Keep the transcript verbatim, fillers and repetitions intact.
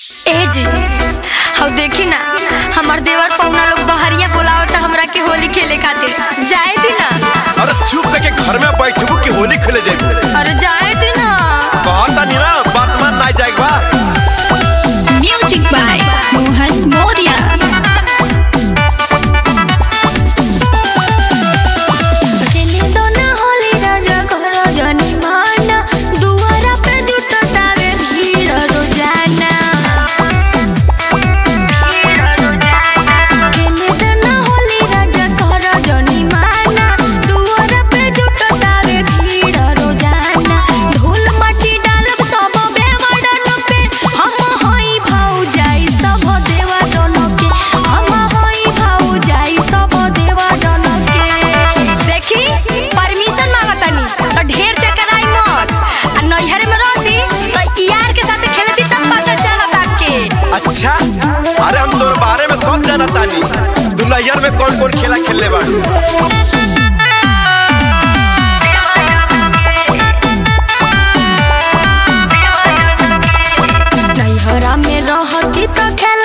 ए जी अब देखी ना हमार देवर पौना लोग बहरिया बोलावत हमरा के होली खेले खातिर जाए दी ना। अरे चुप करके घर में बैठबू कि होली खेले जाबू? अरे जाए दी ना। कहता नहीं ना बात मान ना जाए बा। म्यूजिक बाय मोहन मोरिया। अच्छा, अरे हम तोर बारे में सब जाना तानी। तू नैहर में कौन कौन खेला खेलने बाड़ू? नैहरा में रहती तो खेल